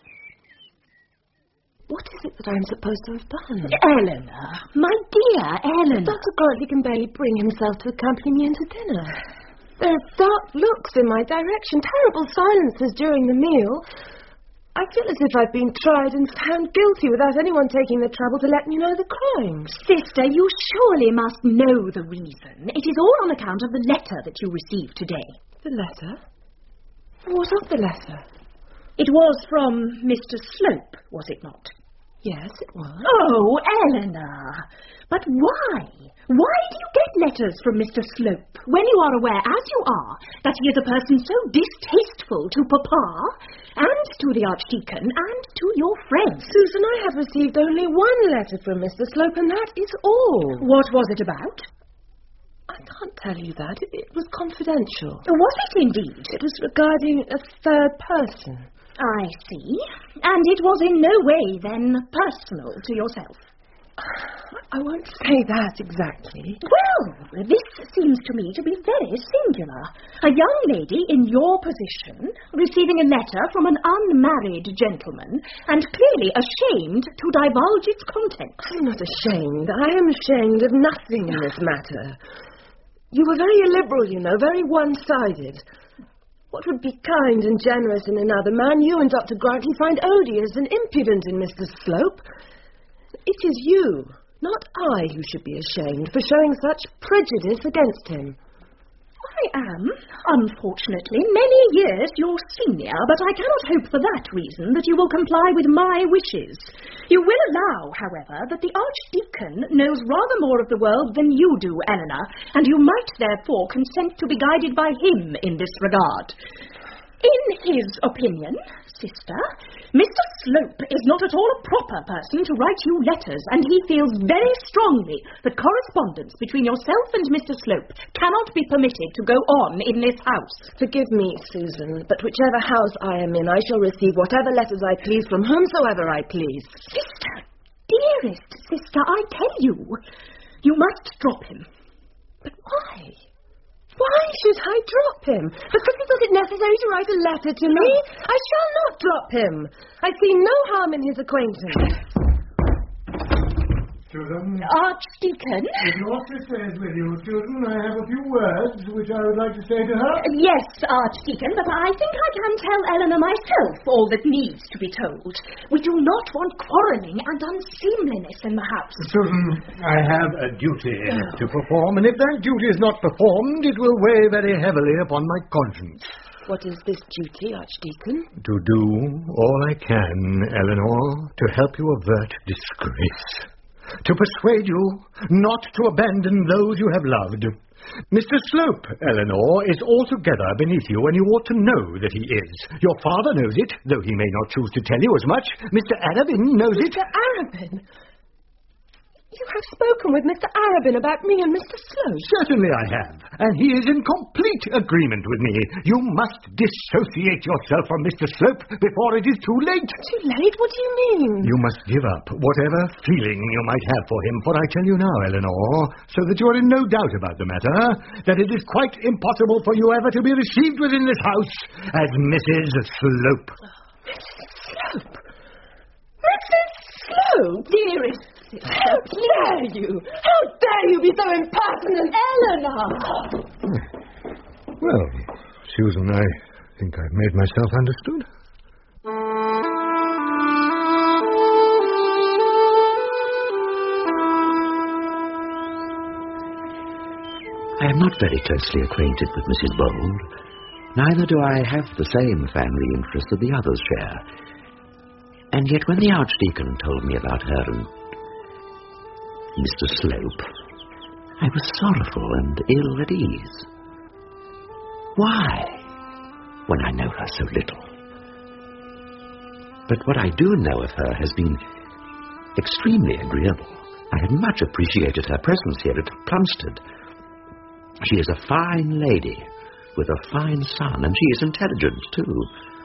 What is it that I'm supposed to have done? Eleanor, my dear Eleanor. Dr. Grantley can barely bring himself to accompany me into dinner. There are dark looks in my direction, terrible silences during the meal. I feel as if I've been tried and found guilty without anyone taking the trouble to let me know the crime. Sister, you surely must know the reason. It is all on account of the letter that you received today. The letter? What of the letter? It was from Mr. Slope, was it not? Yes, it was. Oh, Eleanor! But why? Why do you get letters from Mr. Slope when you are aware, as you are, that he is a person so distasteful to Papa and to the Archdeacon and to your friends? Susan, I have received only one letter from Mr. Slope, and that is all. What was it about? I can't tell you that. It was confidential. Was it indeed? It was regarding a third person. I see. And it was in no way, then, personal to yourself. I won't say that exactly. Well, this seems to me to be very singular. A young lady in your position receiving a letter from an unmarried gentleman and clearly ashamed to divulge its contents. I'm not ashamed. I am ashamed of nothing in this matter. You were very illiberal, you know, very one-sided. What would be kind and generous in another man, you and Dr. Grantley find odious and impudent in Mr. Slope. It is you, not I, who should be ashamed for showing such prejudice against him. I am, unfortunately, many years your senior, but I cannot hope for that reason that you will comply with my wishes. You will allow, however, that the Archdeacon knows rather more of the world than you do, Eleanor, and you might therefore consent to be guided by him in this regard. In his opinion, sister, Mr. Slope is not at all a proper person to write you letters, and he feels very strongly that correspondence between yourself and Mr. Slope cannot be permitted to go on in this house. Forgive me, Susan, but whichever house I am in, I shall receive whatever letters I please from whomsoever I please. Sister, dearest sister, I tell you, you must drop him. But why? Why should I drop him? Because he thought it necessary to write a letter to me? I shall not drop him. I see no harm in his acquaintance. Susan? Archdeacon? If your sister is with you, Susan, I have a few words which I would like to say to her. Yes, Archdeacon, but I think I can tell Eleanor myself all that needs to be told. We do not want quarrelling and unseemliness in the house. Susan, I have a duty to perform, and if that duty is not performed, it will weigh very heavily upon my conscience. What is this duty, Archdeacon? To do all I can, Eleanor, to help you avert disgrace. To persuade you not to abandon those you have loved. Mr. Slope, Eleanor, is altogether beneath you, and you ought to know that he is. Your father knows it, though he may not choose to tell you as much. Mr. Arabin knows it. Mr. Arabin? You have spoken with Mr. Arabin about me and Mr. Slope? Certainly I have, and he is in complete agreement with me. You must dissociate yourself from Mr. Slope before it is too late. Too late? What do you mean? You must give up whatever feeling you might have for him, for I tell you now, Eleanor, so that you are in no doubt about the matter, that it is quite impossible for you ever to be received within this house as Mrs. Slope. Mrs. Slope? Mrs. Slope? Dearest sister, how dare you? How dare you be so impertinent? Eleanor! Well, Susan, I think I've made myself understood. I am not very closely acquainted with Mrs. Bold, Neither do I have the same family interests that the others share. And yet when the Archdeacon told me about her and Mr. Slope, I was sorrowful and ill at ease. Why, when I know her so little? But what I do know of her has been extremely agreeable. I had much appreciated her presence here at Plumstead. She is a fine lady, with a fine son, and she is intelligent, too.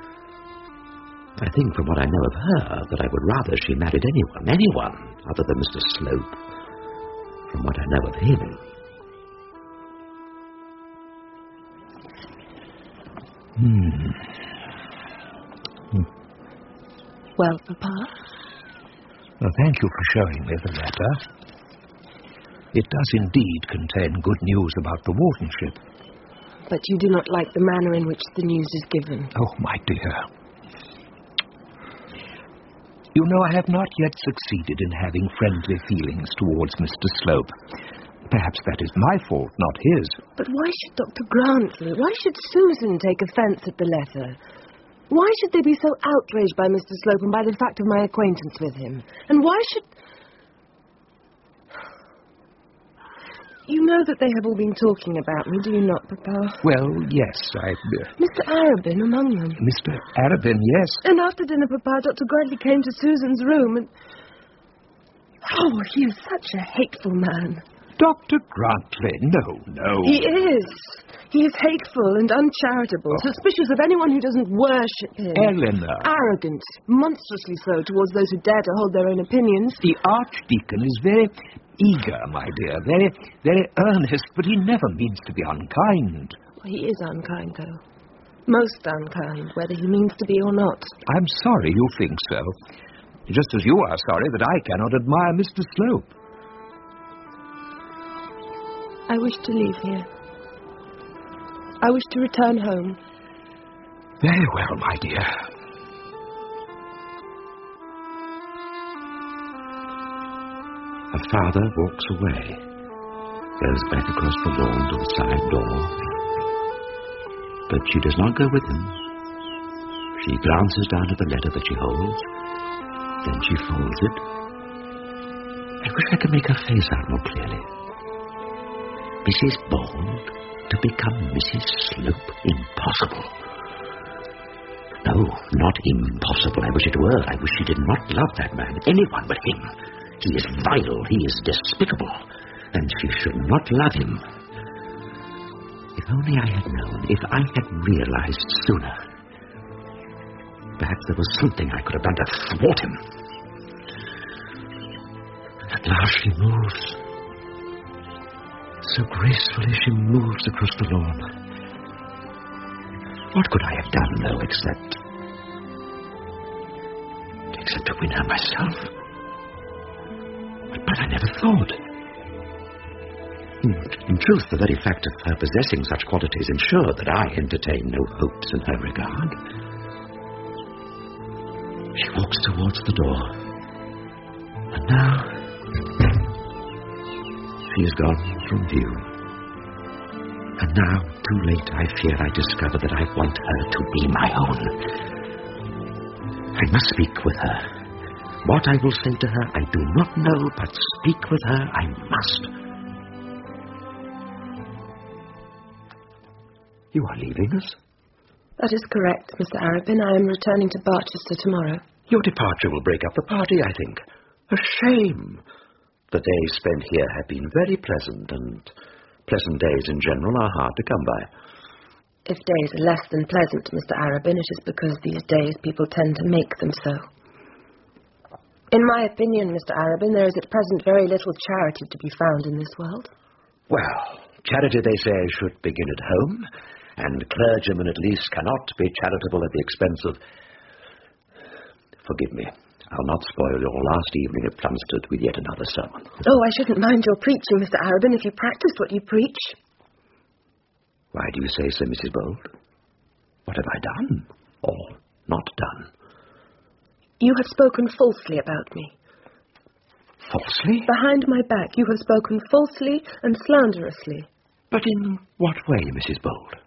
I think from what I know of her that I would rather she married anyone other than Mr. Slope, from what I know of him. Well, Papa? Well, thank you for showing me the letter. It does indeed contain good news about the wardenship. But you do not like the manner in which the news is given. Oh, my dear. You know, I have not yet succeeded in having friendly feelings towards Mr. Slope. Perhaps that is my fault, not his. But why should Dr. Grantley, why should Susan take offence at the letter? Why should they be so outraged by Mr. Slope and by the fact of my acquaintance with him? And why should... You know that they have all been talking about me, do you not, Papa? Well, yes, Mr. Arabin among them. Mr. Arabin, yes. And after dinner, Papa, Dr. Grantley came to Susan's room and... Oh, he is such a hateful man. Dr. Grantley, no. He is. He is hateful and uncharitable, suspicious of anyone who doesn't worship him. Eleanor. Arrogant, monstrously so towards those who dare to hold their own opinions. The Archdeacon is very eager, my dear, very earnest, but he never means to be unkind. He is unkind, though. Most unkind, whether he means to be or not. I'm sorry you think so. Just as you are sorry that I cannot admire Mr. Slope. I wish to leave here. I wish to return home. Very well, my dear. Her father walks away, goes back across the lawn to the side door. But she does not go with him. She glances down at the letter that she holds, then she folds it. I wish I could make her face out more clearly. Mrs. Bold to become Mrs. Slope? Impossible. No, not impossible. I wish it were. I wish she did not love that man, anyone but him. He is vile, he is despicable, and she should not love him. If only I had known, if I had realized sooner. Perhaps there was something I could have done to thwart him. At last she moves. So gracefully she moves across the lawn. What could I have done, though, except to win her myself? But I never thought. In truth, the very fact of her possessing such qualities ensured that I entertained no hopes in her regard. She walks towards the door. And now she is gone from view. And now, too late, I fear I discover that I want her to be my own. I must speak with her. What I will say to her, I do not know, but speak with her I must. You are leaving us? That is correct, Mr. Arabin. I am returning to Barchester tomorrow. Your departure will break up the party, I think. A shame. The days spent here have been very pleasant, and pleasant days in general are hard to come by. If days are less than pleasant, Mr. Arabin, it is because these days people tend to make them so. In my opinion, Mr. Arabin, there is at present very little charity to be found in this world. Well, charity, they say, should begin at home, and clergymen at least cannot be charitable at the expense of... Forgive me, I'll not spoil your last evening at Plumstead with yet another sermon. Oh, I shouldn't mind your preaching, Mr. Arabin, if you practiced what you preach. Why do you say so, Mrs. Bold? What have I done, or not done? You have spoken falsely about me. Falsely? Behind my back, you have spoken falsely and slanderously. But in what way, Mrs. Bold?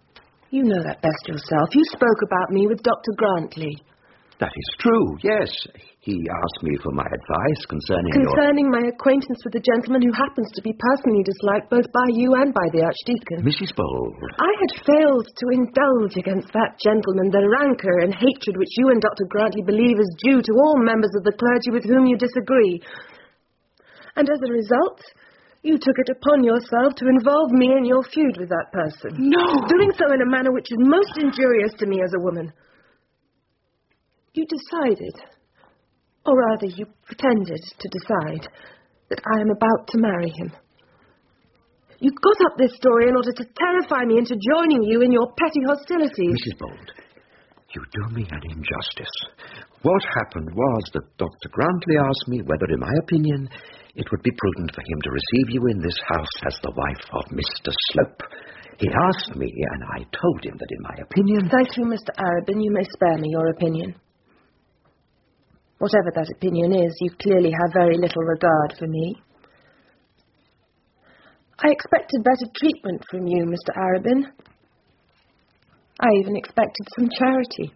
You know that best yourself. You spoke about me with Dr. Grantley. That is true, yes. He asked me for my advice concerning my acquaintance with a gentleman who happens to be personally disliked both by you and by the Archdeacon. Mrs. Bold. I had failed to indulge against that gentleman the rancour and hatred which you and Dr. Grantley believe is due to all members of the clergy with whom you disagree. And as a result, you took it upon yourself to involve me in your feud with that person. No! Doing so in a manner which is most injurious to me as a woman. You decided, or rather you pretended to decide, that I am about to marry him. You got up this story in order to terrify me into joining you in your petty hostilities. Mrs. Bold, you do me an injustice. What happened was that Dr. Grantley asked me whether, in my opinion, it would be prudent for him to receive you in this house as the wife of Mr. Slope. He asked me, and I told him that, in my opinion... Thank you, Mr. Arabin. You may spare me your opinion. Whatever that opinion is, you clearly have very little regard for me. I expected better treatment from you, Mr. Arabin. I even expected some charity.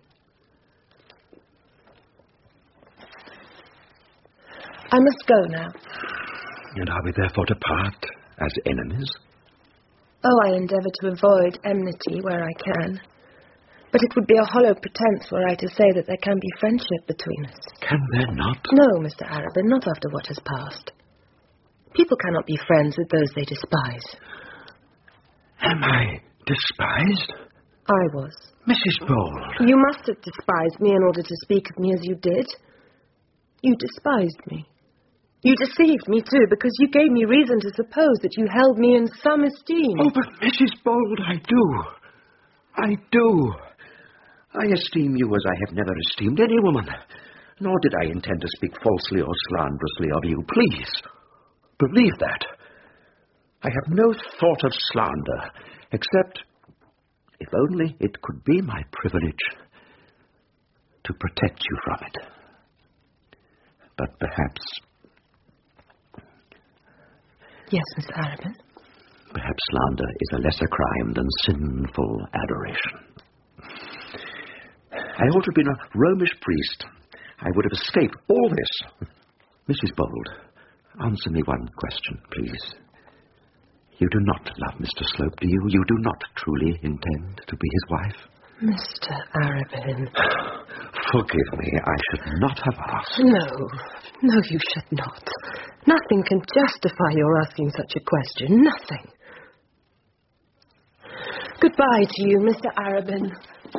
I must go now. And are we therefore to part as enemies? Oh, I endeavour to avoid enmity where I can. But it would be a hollow pretense were I to say that there can be friendship between us. Can there not? No, Mr. Arabin, not after what has passed. People cannot be friends with those they despise. Am I despised? I was. Mrs. Bold. You must have despised me in order to speak of me as you did. You despised me. You deceived me, too, because you gave me reason to suppose that you held me in some esteem. Oh, but Mrs. Bold, I do. I do. I esteem you as I have never esteemed any woman, nor did I intend to speak falsely or slanderously of you. Please, believe that. I have no thought of slander, except, if only it could be my privilege, to protect you from it. But perhaps... Yes, Miss Arabin? Perhaps slander is a lesser crime than sinful adoration. I ought to have been a Romish priest. I would have escaped all this. Mrs. Bold, answer me one question, please. You do not love Mr. Slope, do you? You do not truly intend to be his wife? Mr. Arabin. Forgive me, I should not have asked. No, you should not. Nothing can justify your asking such a question. Nothing. Goodbye to you, Mr. Arabin.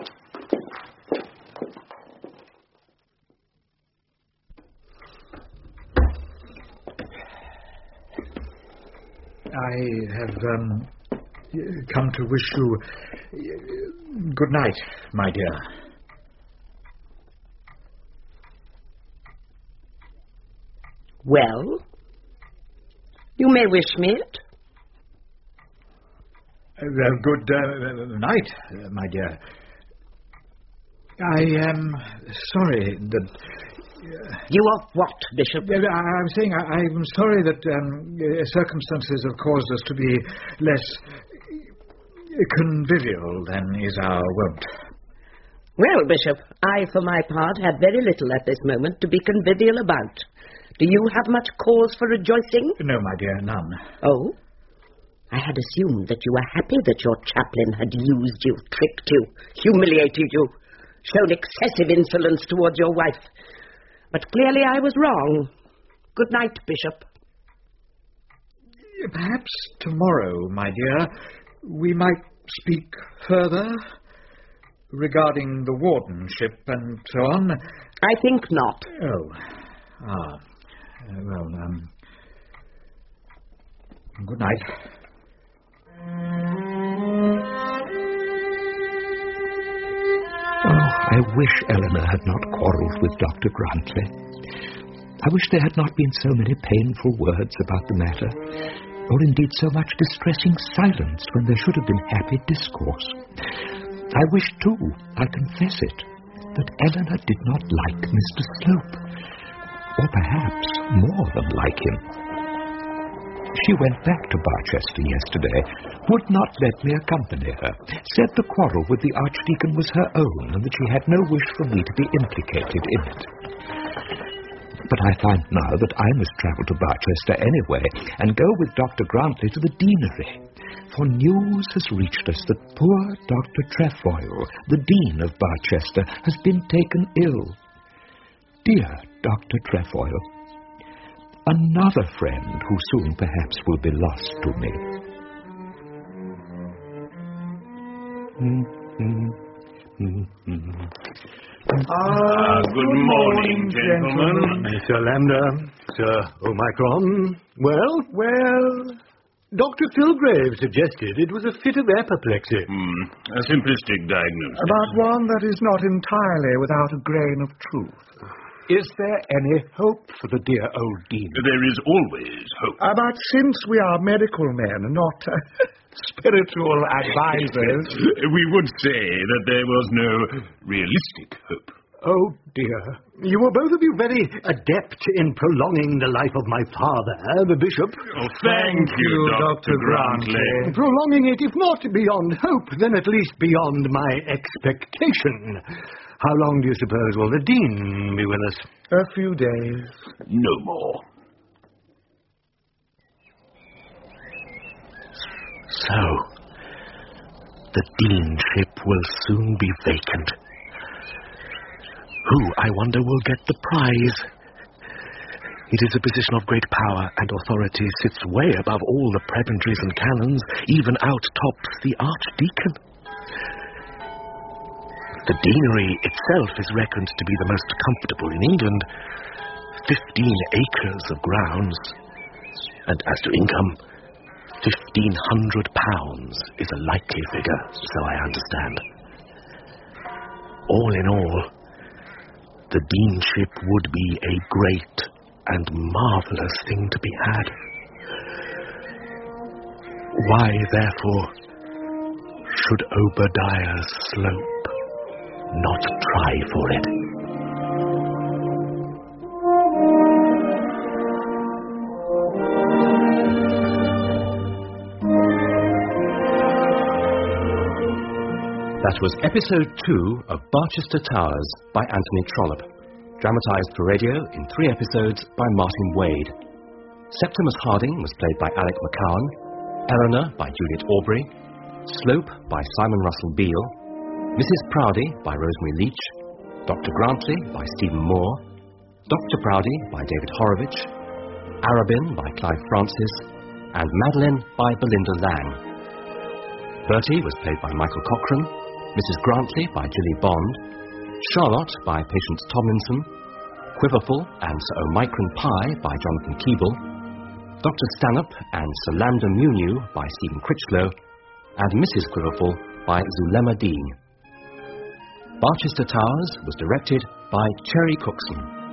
I have come to wish you good night, my dear. Well, you may wish me it. Good night, my dear. I am sorry that... You are what, Bishop? I'm saying I'm sorry that circumstances have caused us to be less convivial than is our wont. Well, Bishop, I, for my part, have very little at this moment to be convivial about. Do you have much cause for rejoicing? No, my dear, none. Oh? I had assumed that you were happy that your chaplain had used you, tricked you, humiliated you, shown excessive insolence towards your wife. But clearly I was wrong. Good night, Bishop. Perhaps tomorrow, my dear, we might speak further regarding the wardenship and so on. I think not. Oh. Good night. Oh, I wish Eleanor had not quarrelled with Dr. Grantley. I wish there had not been so many painful words about the matter, or indeed so much distressing silence when there should have been happy discourse. I wish, too, I confess it, that Eleanor did not like Mr. Slope, or perhaps more than like him. She went back to Barchester yesterday, would not let me accompany her, said the quarrel with the Archdeacon was her own, and that she had no wish for me to be implicated in it. But I find now that I must travel to Barchester anyway, and go with Dr. Grantley to the deanery. For news has reached us that poor Dr. Trefoil, the Dean of Barchester, has been taken ill. Dear Dr. Trefoil, another friend who soon perhaps will be lost to me. Good morning, gentlemen. Sir Lambda, Sir Omicron. Well, Dr. Filgrave suggested it was a fit of apoplexy. A simplistic diagnosis. But one that is not entirely without a grain of truth. Is there any hope for the dear old Dean? There is always hope. But since we are medical men, not spiritual advisors... We would say that there was no realistic hope. Oh, dear. You were both of you very adept in prolonging the life of my father, the bishop. Oh, thank you, Dr. Grantley. Prolonging it, if not beyond hope, then at least beyond my expectation. How long do you suppose will the Dean be with us? A few days. No more. So, the deanship will soon be vacant. Who, I wonder, will get the prize? It is a position of great power and authority, sits way above all the prebendaries and canons, even outtops the Archdeacon. The deanery itself is reckoned to be the most comfortable in England. 15 acres of grounds. And as to income, £1,500 is a likely figure, so I understand. All in all, the deanship would be a great and marvellous thing to be had. Why, therefore, should Obadiah Slope not try for it? That was episode 2 of Barchester Towers by Anthony Trollope, dramatised for radio in 3 episodes by Martin Wade. Septimus Harding was played by Alec McCowan, Eleanor by Juliet Aubrey, Slope by Simon Russell Beale, Mrs. Proudie by Rosemary Leach, Dr. Grantley by Stephen Moore, Dr. Proudie by David Horowitz, Arabin by Clive Francis, and Madeline by Belinda Lang. Bertie was played by Michael Cochrane, Mrs. Grantley by Julie Bond, Charlotte by Patience Tomlinson, Quiverful and Sir Omicron Pie by Jonathan Keeble, Dr. Stanhope and Sir Lambda Muniu by Stephen Critchlow, and Mrs. Quiverful by Zulema Dean. Barchester Towers was directed by Cherry Cookson.